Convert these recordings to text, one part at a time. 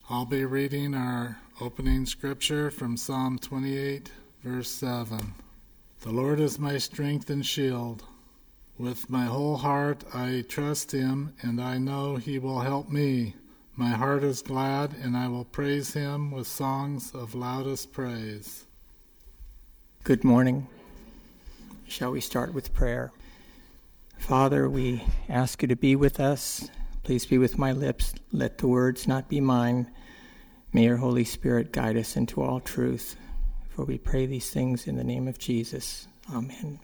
I'll be reading our opening scripture from Psalm 28, verse 7. The Lord is my strength and shield. With my whole heart I trust him, and I know he will help me. My heart is glad, and I will praise him with songs of loudest praise. Good morning. Shall we start with prayer? Father, we ask you to be with us. Please be with my lips. Let the words not be mine. May your Holy Spirit guide us into all truth. For we pray these things in the name of Jesus. Amen.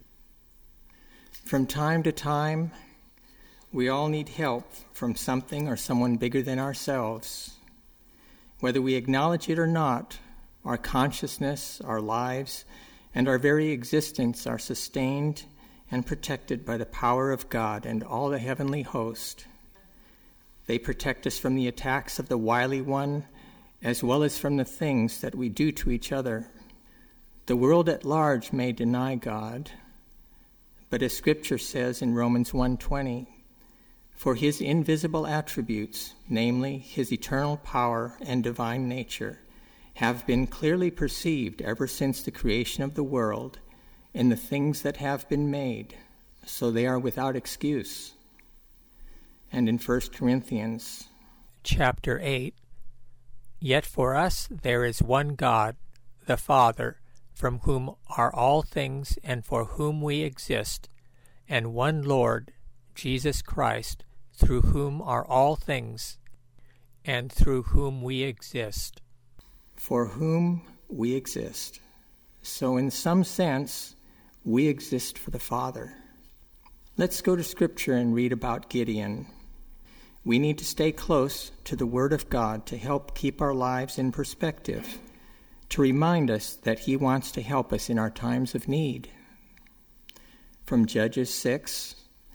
From time to time, we all need help from something or someone bigger than ourselves. Whether we acknowledge it or not, our consciousness, our lives, and our very existence are sustained and protected by the power of God and all the heavenly host. They protect us from the attacks of the wily one, as well as from the things that we do to each other. The world at large may deny God, but as Scripture says in Romans 1:20, for his invisible attributes, namely his eternal power and divine nature, have been clearly perceived ever since the creation of the world in the things that have been made, so they are without excuse. And in 1 Corinthians chapter 8, yet for us there is one God, the Father, from whom are all things and for whom we exist, and one Lord, Jesus Christ, through whom are all things and through whom we exist. For whom we exist. So in some sense, we exist for the Father. Let's go to Scripture and read about Gideon. We need to stay close to the Word of God to help keep our lives in perspective, to remind us that he wants to help us in our times of need. From Judges 6,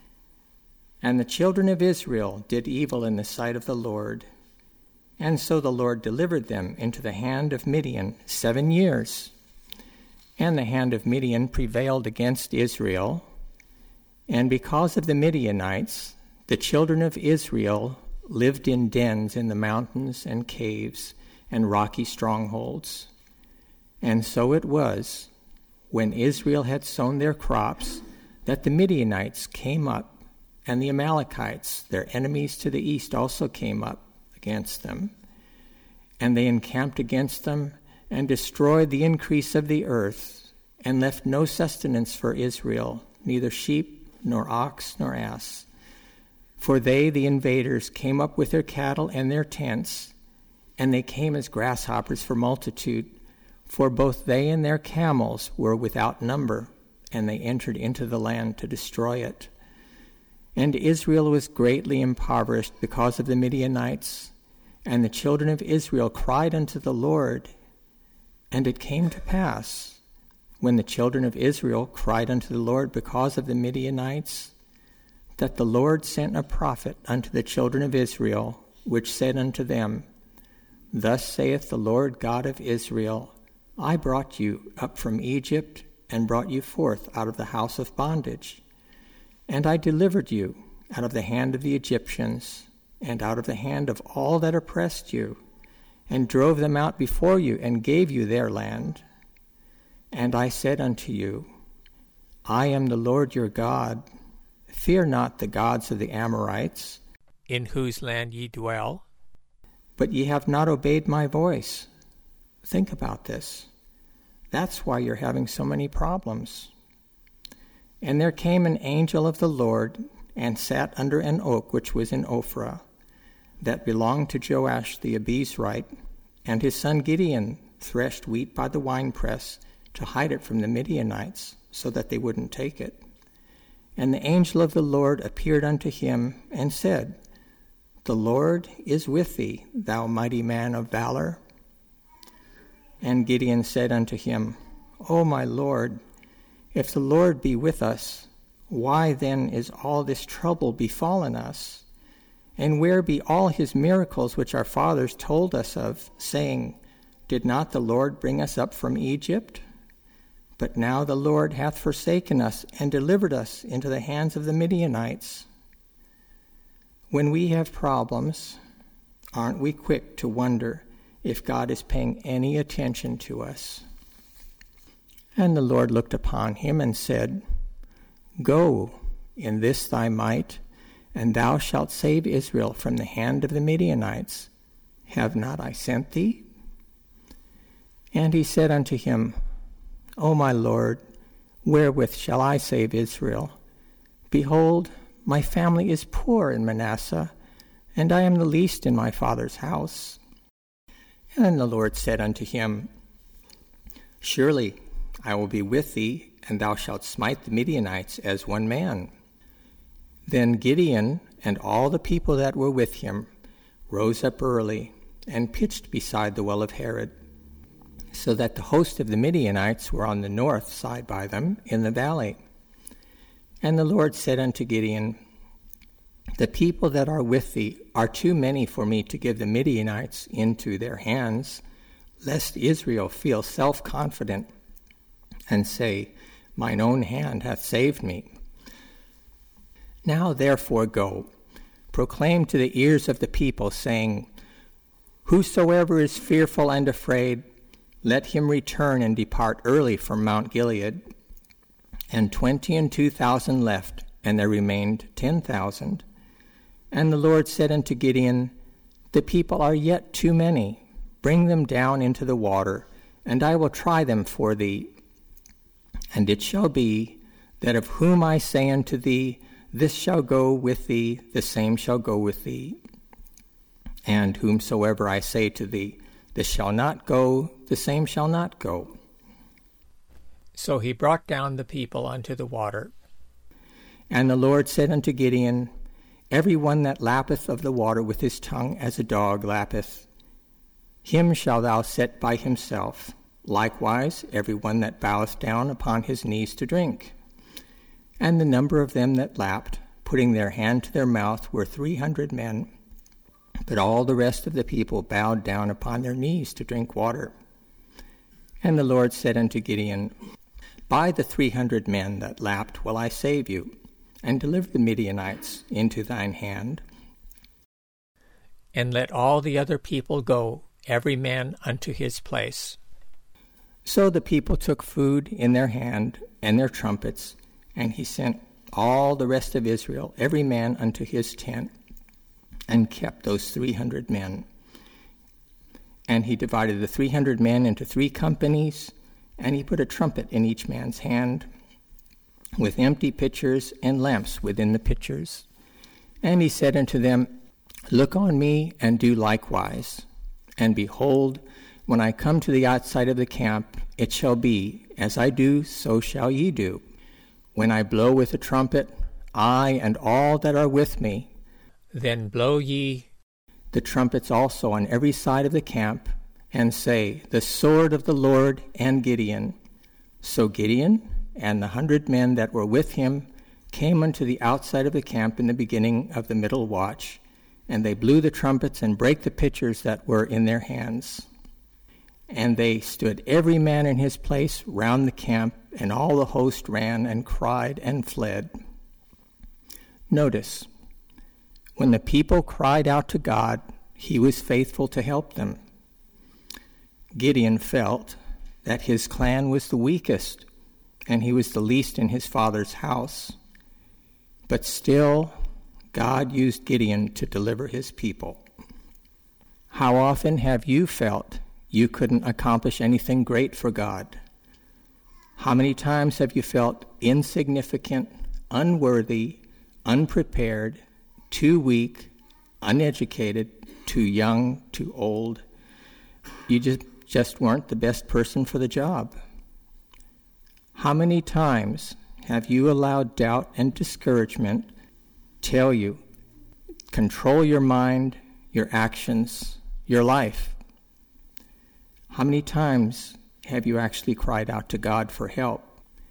and the children of Israel did evil in the sight of the Lord, and so the Lord delivered them into the hand of Midian 7 years. And the hand of Midian prevailed against Israel, and because of the Midianites, the children of Israel lived in dens in the mountains and caves and rocky strongholds. And so it was, when Israel had sown their crops, that the Midianites came up, and the Amalekites, their enemies to the east, also came up against them. And they encamped against them and destroyed the increase of the earth, and left no sustenance for Israel, neither sheep, nor ox, nor ass. For they, the invaders, came up with their cattle and their tents, and they came as grasshoppers for multitude, for both they and their camels were without number, and they entered into the land to destroy it. And Israel was greatly impoverished because of the Midianites, and the children of Israel cried unto the Lord. And it came to pass, when the children of Israel cried unto the Lord because of the Midianites, that the Lord sent a prophet unto the children of Israel, which said unto them, Thus saith the Lord God of Israel, I brought you up from Egypt, and brought you forth out of the house of bondage. And I delivered you out of the hand of the Egyptians, and out of the hand of all that oppressed you, and drove them out before you, and gave you their land. And I said unto you, I am the Lord your God. Fear not the gods of the Amorites, in whose land ye dwell. But ye have not obeyed my voice. Think about this. That's why you're having so many problems. And there came an angel of the Lord, and sat under an oak which was in Ophrah, that belonged to Joash the Abiezrite, and his son Gideon threshed wheat by the winepress to hide it from the Midianites, so that they wouldn't take it. And the angel of the Lord appeared unto him, and said, The Lord is with thee, thou mighty man of valor. And Gideon said unto him, O my Lord, if the Lord be with us, why then is all this trouble befallen us? And where be all his miracles which our fathers told us of, saying, Did not the Lord bring us up from Egypt? But now the Lord hath forsaken us and delivered us into the hands of the Midianites. When we have problems, Aren't we quick to wonder if God is paying any attention to us? And the Lord looked upon him and said, Go in this thy might, and thou shalt save Israel from the hand of the Midianites. Have not I sent thee? And he said unto him, O my Lord, wherewith shall I save Israel? Behold, my family is poor in Manasseh, and I am the least in my father's house. And the Lord said unto him, Surely I will be with thee, and thou shalt smite the Midianites as one man. Then Gideon and all the people that were with him rose up early and pitched beside the well of Harod, so that the host of the Midianites were on the north side by them in the valley. And the Lord said unto Gideon, The people that are with thee are too many for me to give the Midianites into their hands, lest Israel feel self-confident and say, Mine own hand hath saved me. Now therefore go, proclaim to the ears of the people, saying, Whosoever is fearful and afraid, let him return and depart early from Mount Gilead. And 22,000 left, and there remained 10,000. And the Lord said unto Gideon, The people are yet too many. Bring them down into the water, and I will try them for thee. And it shall be, that of whom I say unto thee, This shall go with thee, the same shall go with thee. And whomsoever I say to thee, This shall not go, the same shall not go. So he brought down the people unto the water. And the Lord said unto Gideon, Every one that lappeth of the water with his tongue as a dog lappeth, him shalt thou set by himself. Likewise every one that boweth down upon his knees to drink. And the number of them that lapped, putting their hand to their mouth, were 300 men. But all the rest of the people bowed down upon their knees to drink water. And the Lord said unto Gideon, By the 300 men that lapped will I save you, and deliver the Midianites into thine hand. And let all the other people go, every man unto his place. So the people took food in their hand and their trumpets, and he sent all the rest of Israel, every man unto his tent, and kept those 300 men. And he divided the 300 men into 3 companies, and he put a trumpet in each man's hand, with empty pitchers and lamps within the pitchers. And he said unto them, Look on me, and do likewise. And behold, when I come to the outside of the camp, it shall be, as I do, so shall ye do. When I blow with the trumpet, I and all that are with me, then blow ye the trumpets also on every side of the camp, and say, The sword of the Lord and Gideon. So Gideon and the 100 men that were with him came unto the outside of the camp in the beginning of the middle watch, and they blew the trumpets and brake the pitchers that were in their hands. And they stood every man in his place round the camp, and all the host ran and cried and fled. Notice, when the people cried out to God, he was faithful to help them. Gideon felt that his clan was the weakest, and he was the least in his father's house. But still, God used Gideon to deliver his people. How often have you felt you couldn't accomplish anything great for God? How many times have you felt insignificant, unworthy, unprepared, too weak, uneducated, too young, too old? You just weren't the best person for the job. How many times have you allowed doubt and discouragement tell you, control your mind, your actions, your life? How many times have you actually cried out to God for help?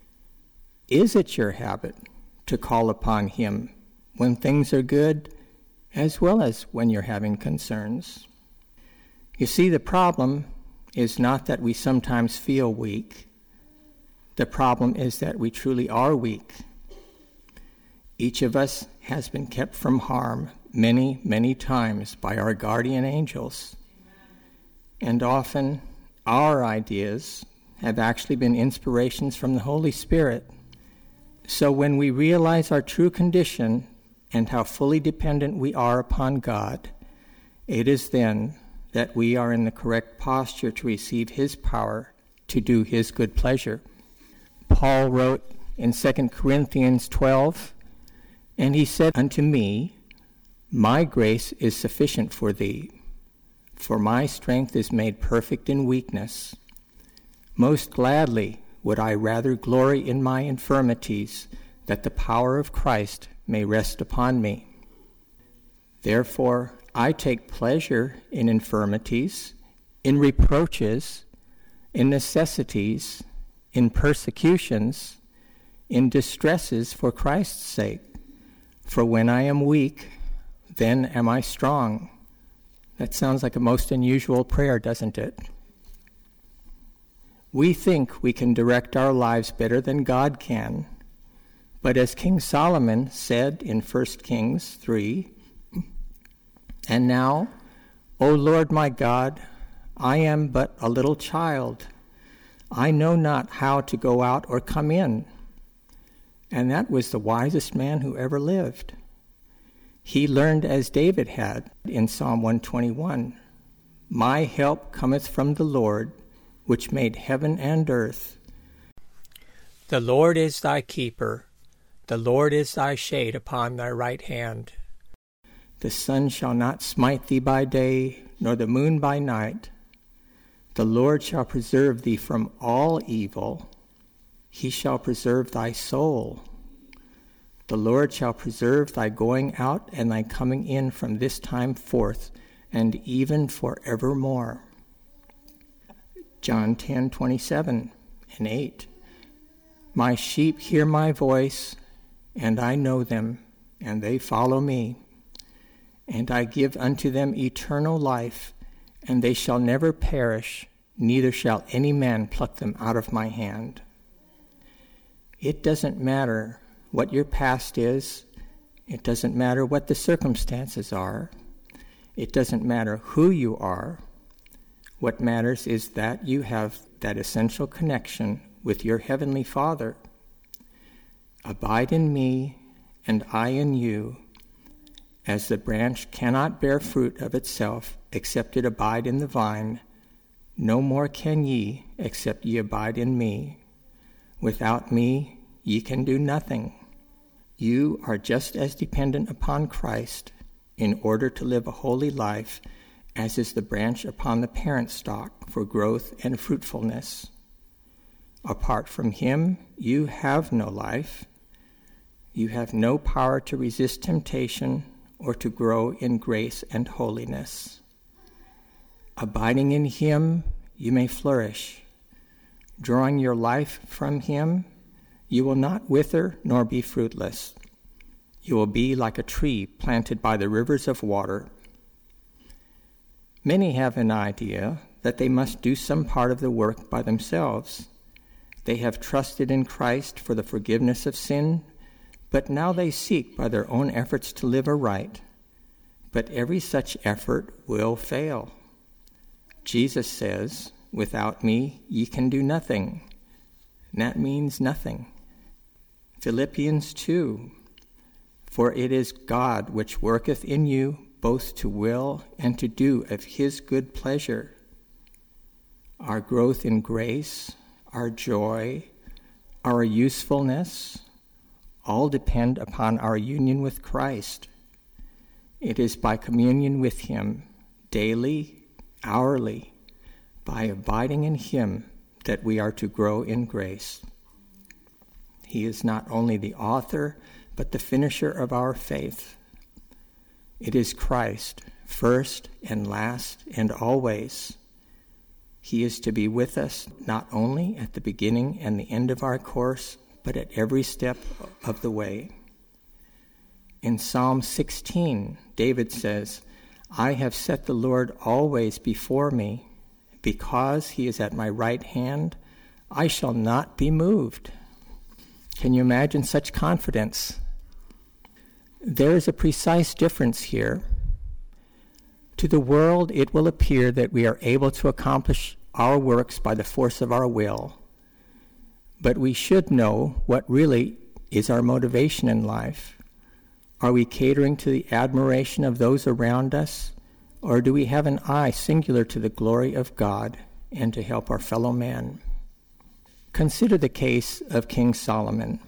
Is it your habit to call upon him when things are good as well as when you're having concerns? You see, the problem is not that we sometimes feel weak. The problem is that we truly are weak. Each of us has been kept from harm many, many times by our guardian angels. And often our ideas have actually been inspirations from the Holy Spirit. So when we realize our true condition and how fully dependent we are upon God, it is then that we are in the correct posture to receive His power to do His good pleasure. Paul wrote in 2 Corinthians 12, "And he said unto me, My grace is sufficient for thee, for my strength is made perfect in weakness. Most gladly would I rather glory in my infirmities, that the power of Christ may rest upon me. Therefore I take pleasure in infirmities, in reproaches, in necessities, in persecutions, in distresses for Christ's sake. For when I am weak, then am I strong." That sounds like a most unusual prayer, doesn't it? We think we can direct our lives better than God can. But as King Solomon said in 1 Kings 3, "And now, O Lord my God, I am but a little child. I know not how to go out or come in." And that was the wisest man who ever lived. He learned as David had in Psalm 121, "My help cometh from the Lord, which made heaven and earth." The Lord is thy keeper. The Lord is thy shade upon thy right hand. The sun shall not smite thee by day, nor the moon by night. The Lord shall preserve thee from all evil. He shall preserve thy soul. The Lord shall preserve thy going out and thy coming in from this time forth, and even forevermore. John 10:27 and 8. "My sheep hear my voice, and I know them, and they follow me. And I give unto them eternal life, and they shall never perish, neither shall any man pluck them out of my hand." It doesn't matter what your past is. It doesn't matter what the circumstances are. It doesn't matter who you are. What matters is that you have that essential connection with your Heavenly Father. "Abide in me, and I in you. As the branch cannot bear fruit of itself, except it abide in the vine, no more can ye, except ye abide in me. Without me ye can do nothing." You are just as dependent upon Christ in order to live a holy life as is the branch upon the parent stock for growth and fruitfulness. Apart from Him, you have no life. You have no power to resist temptation or to grow in grace and holiness. Abiding in Him, you may flourish. Drawing your life from Him, you will not wither nor be fruitless. You will be like a tree planted by the rivers of water. Many have an idea that they must do some part of the work by themselves. They have trusted in Christ for the forgiveness of sin, but now they seek by their own efforts to live aright. But every such effort will fail. Jesus says, "Without me ye can do nothing." And that means nothing. Philippians 2, "For it is God which worketh in you both to will and to do of His good pleasure." Our growth in grace, our joy, our usefulness, all depend upon our union with Christ. It is by communion with Him, daily, hourly, by abiding in Him, that we are to grow in grace. He is not only the author, but the finisher of our faith. It is Christ, first and last and always. He is to be with us not only at the beginning and the end of our course, but at every step of the way. In Psalm 16, David says, "I have set the Lord always before me. Because He is at my right hand, I shall not be moved." Can you imagine such confidence? There is a precise difference here. To the world, it will appear that we are able to accomplish our works by the force of our will. But we should know what really is our motivation in life. Are we catering to the admiration of those around us, or do we have an eye singular to the glory of God and to help our fellow man? Consider the case of King Solomon.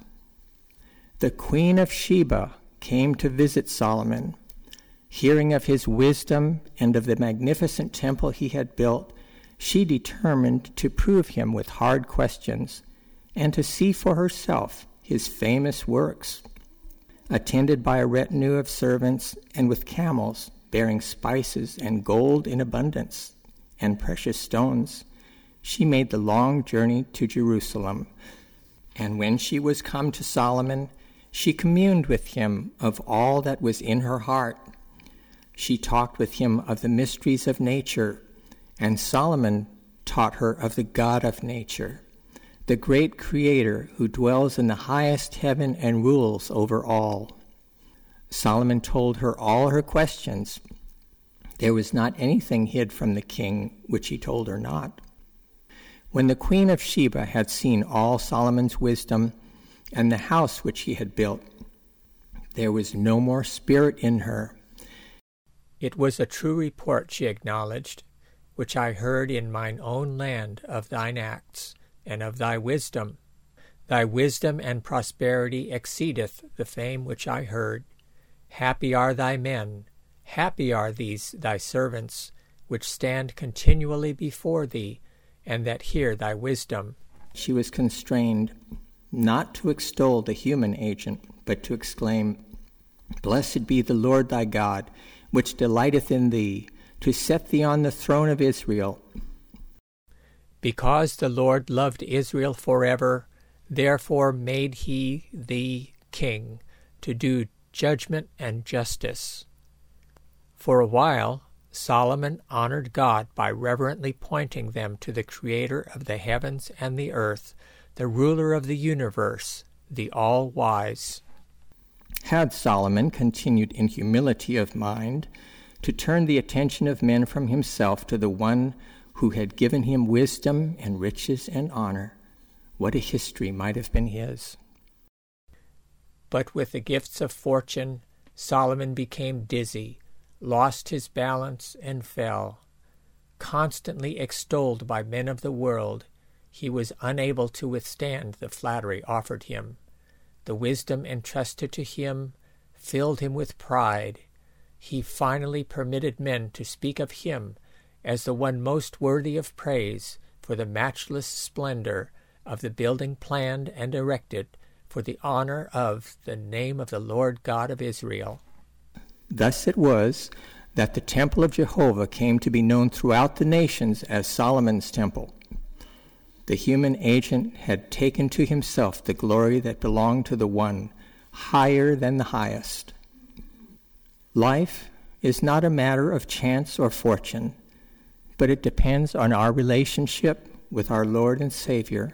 The Queen of Sheba came to visit Solomon. Hearing of his wisdom and of the magnificent temple he had built, she determined to prove him with hard questions and to see for herself his famous works. Attended by a retinue of servants and with camels bearing spices and gold in abundance and precious stones, she made the long journey to Jerusalem. And when she was come to Solomon, she communed with him of all that was in her heart. She talked with him of the mysteries of nature, and Solomon taught her of the God of nature, the great Creator who dwells in the highest heaven and rules over all. Solomon told her all her questions. There was not anything hid from the king which he told her not. When the Queen of Sheba had seen all Solomon's wisdom and the house which he had built, there was no more spirit in her. It was a true report, she acknowledged, which I heard in mine own land of thine acts and of thy wisdom. Thy wisdom and prosperity exceedeth the fame which I heard. Happy are thy men, happy are these thy servants, which stand continually before thee, and that hear thy wisdom. She was constrained not to extol the human agent, but to exclaim, Blessed be the Lord thy God, which delighteth in thee, to set thee on the throne of Israel. Because the Lord loved Israel forever, therefore made he thee king, to do judgment and justice. For a while, Solomon honored God by reverently pointing them to the Creator of the heavens and the earth, the ruler of the universe, the all-wise. Had Solomon continued in humility of mind to turn the attention of men from himself to the one who had given him wisdom and riches and honor, what a history might have been his. But with the gifts of fortune, Solomon became dizzy, lost his balance, and fell. Constantly extolled by men of the world, he was unable to withstand the flattery offered him. The wisdom entrusted to him filled him with pride. He finally permitted men to speak of him as the one most worthy of praise for the matchless splendor of the building planned and erected for the honor of the name of the Lord God of Israel. Thus it was that the temple of Jehovah came to be known throughout the nations as Solomon's temple. The human agent had taken to himself the glory that belonged to the one higher than the highest. Life is not a matter of chance or fortune, but it depends on our relationship with our Lord and Savior.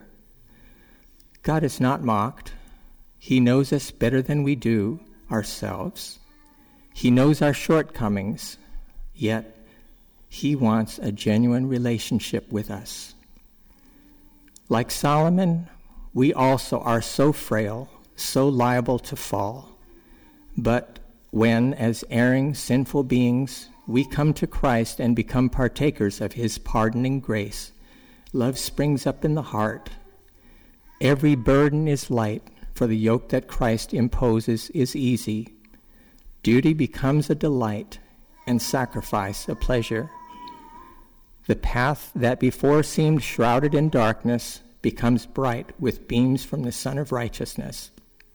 God is not mocked. He knows us better than we do ourselves. He knows our shortcomings, yet he wants a genuine relationship with us. Like Solomon, we also are so frail, so liable to fall. But when, as erring, sinful beings, we come to Christ and become partakers of his pardoning grace, love springs up in the heart. Every burden is light, for the yoke that Christ imposes is easy. Duty becomes a delight, and sacrifice a pleasure. The path that before seemed shrouded in darkness becomes bright with beams from the Sun of Righteousness.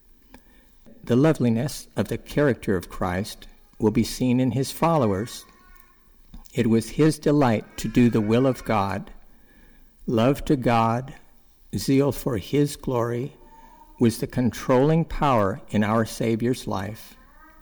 The loveliness of the character of Christ will be seen in his followers. It was his delight to do the will of God. Love to God, zeal for his glory, was the controlling power in our Savior's life.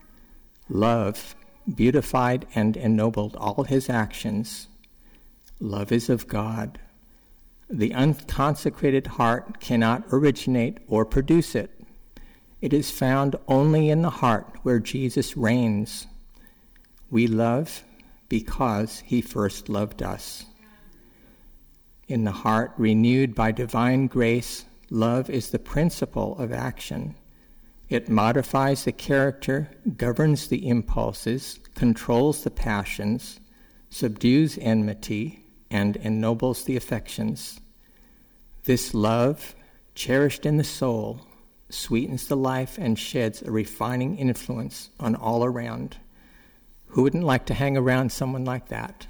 Love beautified and ennobled all his actions. Love is of God. The unconsecrated heart cannot originate or produce it. It is found only in the heart where Jesus reigns. We love because he first loved us. In the heart renewed by divine grace, love is the principle of action. It modifies the character, governs the impulses, controls the passions, subdues enmity, and ennobles the affections. This love, cherished in the soul, sweetens the life and sheds a refining influence on all around. Who wouldn't like to hang around someone like that?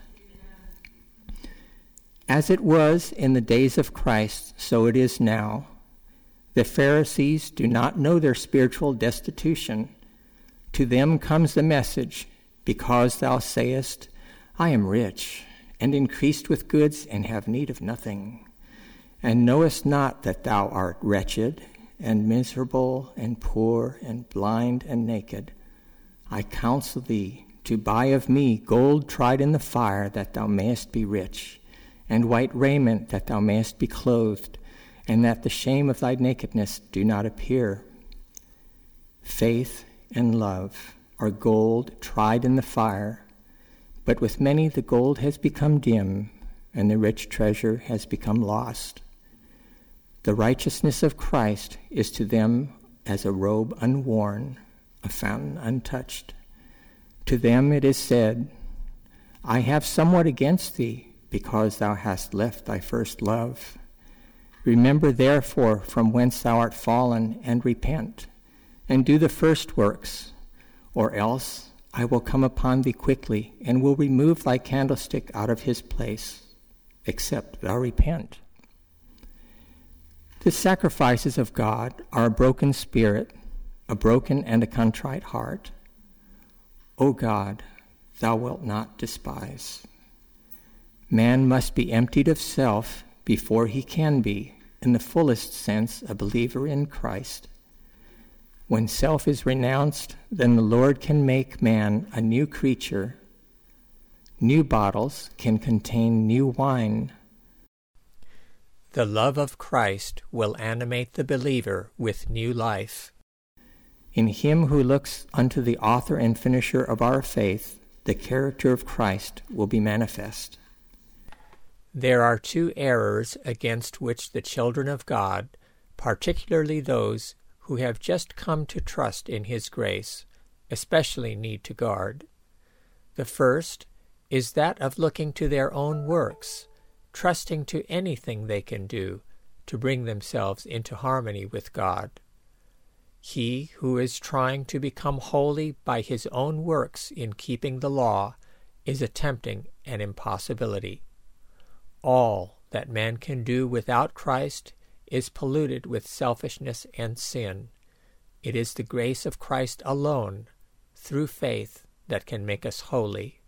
As it was in the days of Christ, so it is now. The Pharisees do not know their spiritual destitution. To them comes the message, because thou sayest, I am rich, and increased with goods, and have need of nothing, and knowest not that thou art wretched, and miserable, and poor, and blind, and naked. I counsel thee to buy of me gold tried in the fire, that thou mayest be rich, and white raiment, that thou mayest be clothed, and that the shame of thy nakedness do not appear. Faith and love are gold tried in the fire, but with many the gold has become dim, and the rich treasure has become lost. The righteousness of Christ is to them as a robe unworn, a fountain untouched. To them it is said, I have somewhat against thee, because thou hast left thy first love. Remember therefore from whence thou art fallen, and repent, and do the first works, or else I will come upon thee quickly, and will remove thy candlestick out of his place, except thou repent. The sacrifices of God are a broken spirit, a broken and a contrite heart. O God, thou wilt not despise. Man must be emptied of self before he can be, in the fullest sense, a believer in Christ. When self is renounced, then the Lord can make man a new creature. New bottles can contain new wine. The love of Christ will animate the believer with new life. In him who looks unto the author and finisher of our faith, the character of Christ will be manifest. There are two errors against which the children of God, particularly those who have just come to trust in his grace, especially need to guard. The first is that of looking to their own works, trusting to anything they can do to bring themselves into harmony with God. He who is trying to become holy by his own works in keeping the law is attempting an impossibility. All that man can do without Christ is polluted with selfishness and sin. It is the grace of Christ alone, through faith, that can make us holy.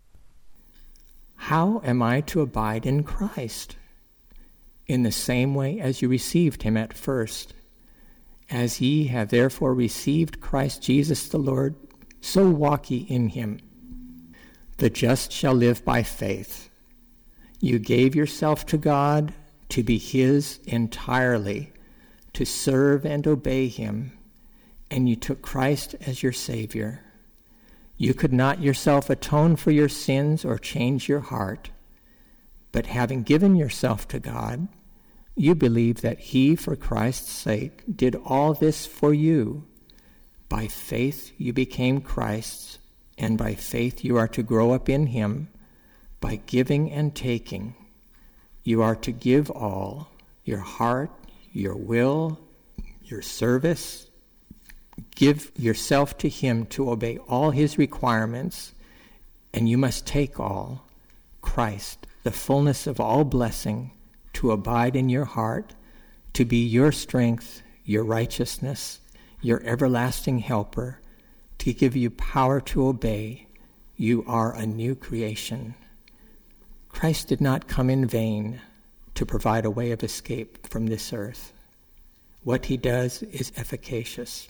How am I to abide in Christ? In the same way as you received him at first. As ye have therefore received Christ Jesus the Lord, so walk ye in him. The just shall live by faith. You gave yourself to God to be his entirely, to serve and obey him, and you took Christ as your Savior. You could not yourself atone for your sins or change your heart, but having given yourself to God, you believe that he, for Christ's sake, did all this for you. By faith you became Christ's, and by faith you are to grow up in him. By giving and taking, you are to give all, your heart, your will, your service. Give yourself to him to obey all his requirements, and you must take all, Christ, the fullness of all blessing, to abide in your heart, to be your strength, your righteousness, your everlasting helper, to give you power to obey. You are a new creation. Christ did not come in vain to provide a way of escape from this earth. What he does is efficacious.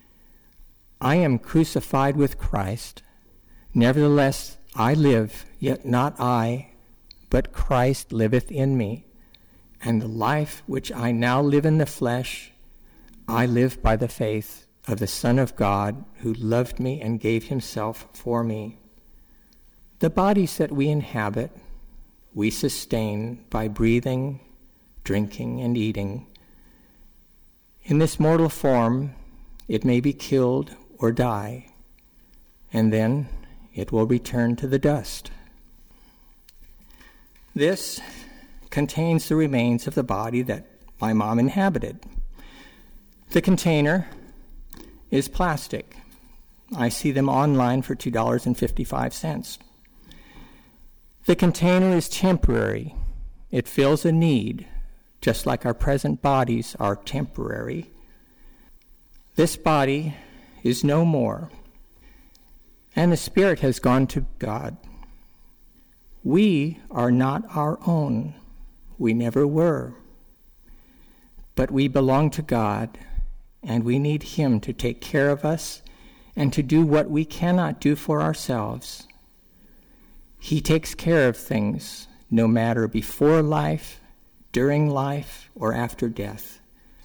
I am crucified with Christ. Nevertheless, I live, yet not I, but Christ liveth in me. And the life which I now live in the flesh, I live by the faith of the Son of God who loved me and gave himself for me. The bodies that we inhabit, we sustain by breathing, drinking, and eating. In this mortal form, it may be killed or die, and then it will return to the dust. This contains the remains of the body that my mom inhabited. The container is plastic. I see them online for $2.55. The container is temporary. It fills a need, just like our present bodies are temporary. This body is no more, and the spirit has gone to God. We are not our own. We never were. But we belong to God, and we need him to take care of us and to do what we cannot do for ourselves. He takes care of things, no matter before life, during life, or after death.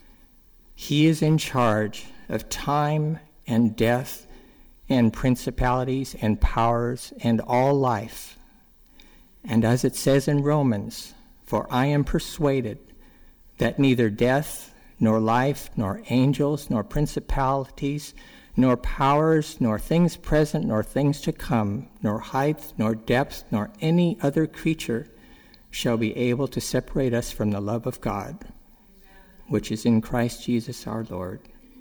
He is in charge of time and death and principalities and powers and all life. And as it says in Romans, for I am persuaded that neither death, nor life, nor angels, nor principalities, nor powers, nor things present, nor things to come, nor height, nor depth, nor any other creature shall be able to separate us from the love of God, which is in Christ Jesus our Lord.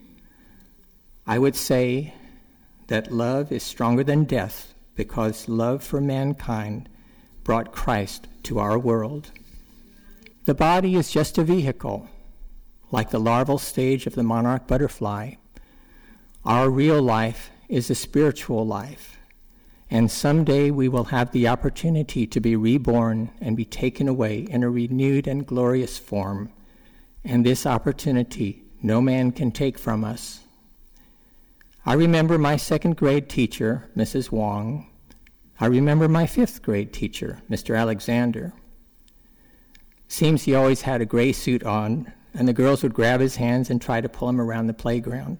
I would say that love is stronger than death because love for mankind brought Christ to our world. The body is just a vehicle, like the larval stage of the monarch butterfly. Our real life is a spiritual life, and someday we will have the opportunity to be reborn and be taken away in a renewed and glorious form, and this opportunity no man can take from us. I remember my second grade teacher, Mrs. Wong. I remember my fifth grade teacher, Mr. Alexander. Seems he always had a gray suit on, and the girls would grab his hands and try to pull him around the playground.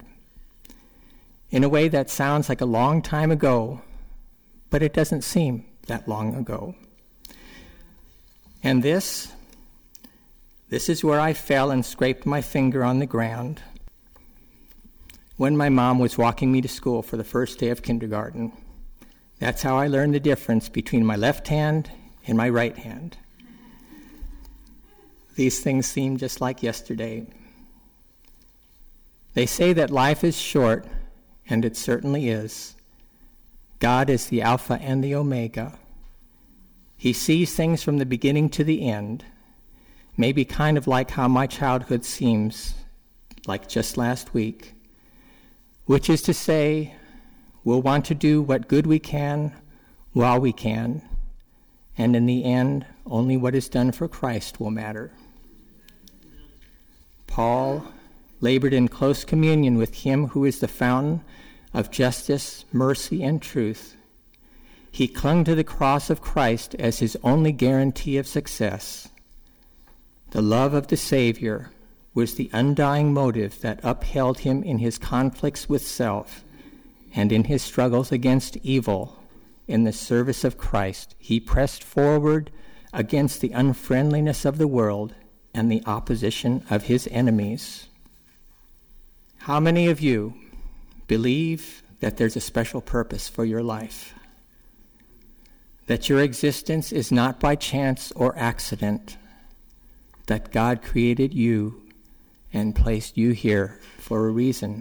In a way that sounds like a long time ago, but it doesn't seem that long ago. And this is where I fell and scraped my finger on the ground when my mom was walking me to school for the first day of kindergarten. That's how I learned the difference between my left hand and my right hand. These things seem just like yesterday. They say that life is short, and it certainly is. God is the Alpha and the Omega. He sees things from the beginning to the end, maybe kind of like how my childhood seems, like just last week, which is to say, we'll want to do what good we can while we can, and in the end, only what is done for Christ will matter. Paul labored in close communion with him who is the fountain of justice, mercy, and truth. He clung to the cross of Christ as his only guarantee of success. The love of the Savior was the undying motive that upheld him in his conflicts with self and in his struggles against evil. In the service of Christ, he pressed forward against the unfriendliness of the world and the opposition of his enemies. How many of you believe that there's a special purpose for your life? That your existence is not by chance or accident, that God created you and placed you here for a reason.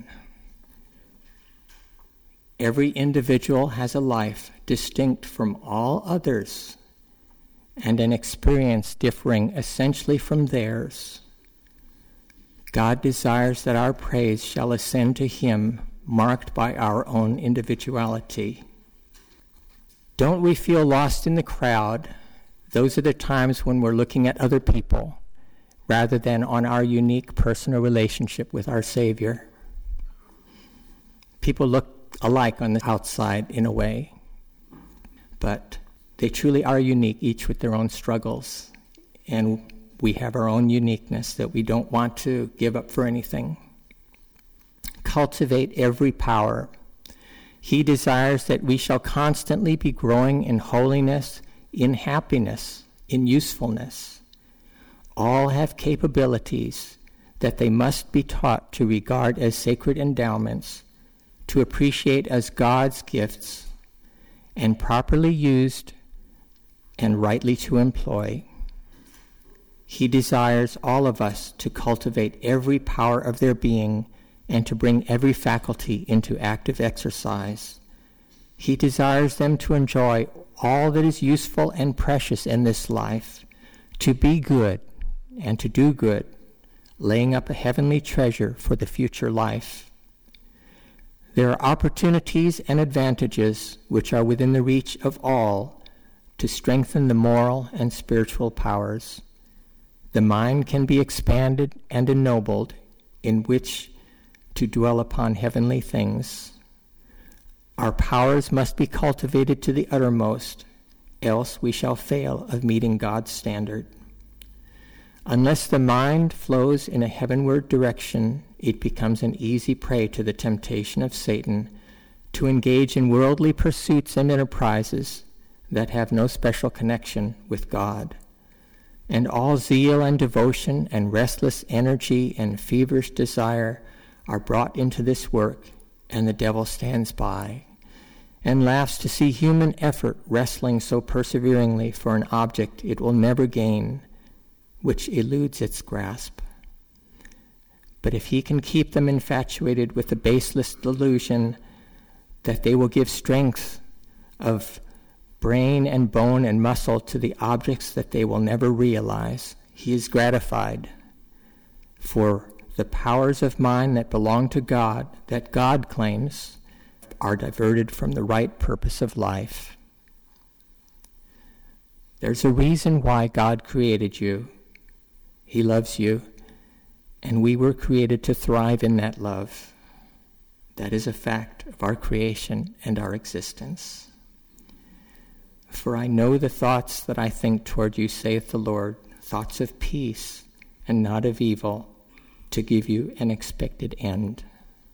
Every individual has a life distinct from all others and an experience differing essentially from theirs. God desires that our praise shall ascend to him, marked by our own individuality. Don't we feel lost in the crowd? Those are the times when we're looking at other people rather than on our unique personal relationship with our Savior. People look alike on the outside in a way, but they truly are unique, each with their own struggles, and we have our own uniqueness that we don't want to give up for anything. cultivate every power. He desires that we shall constantly be growing in holiness, in happiness, in usefulness. All have capabilities that they must be taught to regard as sacred endowments, to appreciate as God's gifts, and properly used and rightly to employ. He desires all of us to cultivate every power of their being and to bring every faculty into active exercise. He desires them to enjoy all that is useful and precious in this life, to be good and to do good, laying up a heavenly treasure for the future life. There are opportunities and advantages which are within the reach of all to strengthen the moral and spiritual powers. The mind can be expanded and ennobled in which to dwell upon heavenly things. Our powers must be cultivated to the uttermost, else we shall fail of meeting God's standard. Unless the mind flows in a heavenward direction, it becomes an easy prey to the temptation of Satan to engage in worldly pursuits and enterprises that have no special connection with God. And all zeal and devotion and restless energy and feverish desire are brought into this work, and the devil stands by and laughs to see human effort wrestling so perseveringly for an object it will never gain, which eludes its grasp. But if he can keep them infatuated with the baseless delusion that they will give strength of brain and bone and muscle to the objects that they will never realize, he is gratified. For the powers of mind that belong to God, that God claims, are diverted from the right purpose of life. There's a reason why God created you. He loves you, and we were created to thrive in that love. That is a fact of our creation and our existence. For I know the thoughts that I think toward you, saith the Lord, thoughts of peace and not of evil, to give you an expected end.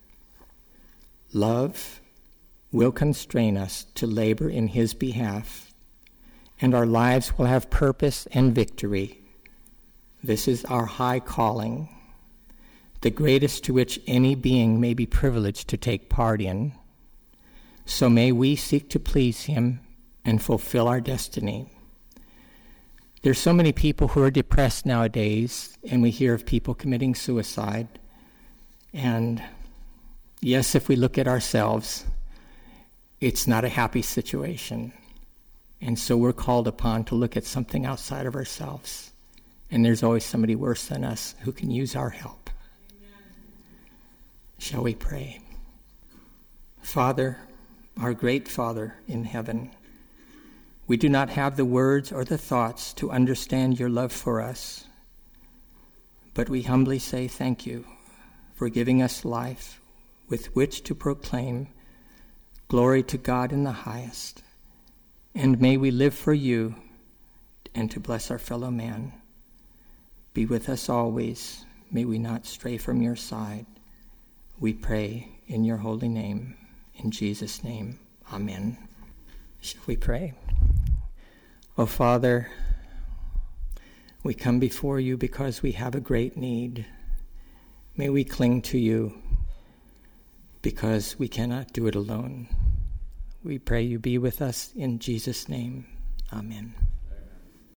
Love will constrain us to labor in his behalf, and our lives will have purpose and victory. This is our high calling, the greatest to which any being may be privileged to take part in. So may we seek to please him and fulfill our destiny. There's so many people who are depressed nowadays, and we hear of people committing suicide. And yes, if we look at ourselves, it's not a happy situation. And so we're called upon to look at something outside of ourselves. And there's always somebody worse than us who can use our help. Amen. Shall we pray? Father, our great Father in heaven, we do not have the words or the thoughts to understand your love for us, but we humbly say thank you for giving us life with which to proclaim glory to God in the highest. And may we live for you and to bless our fellow man. Be with us always. May we not stray from your side. We pray in your holy name. In Jesus' name, amen. Shall we pray? Oh, Father, we come before you because we have a great need. May we cling to you because we cannot do it alone. We pray you be with us in Jesus' name. Amen.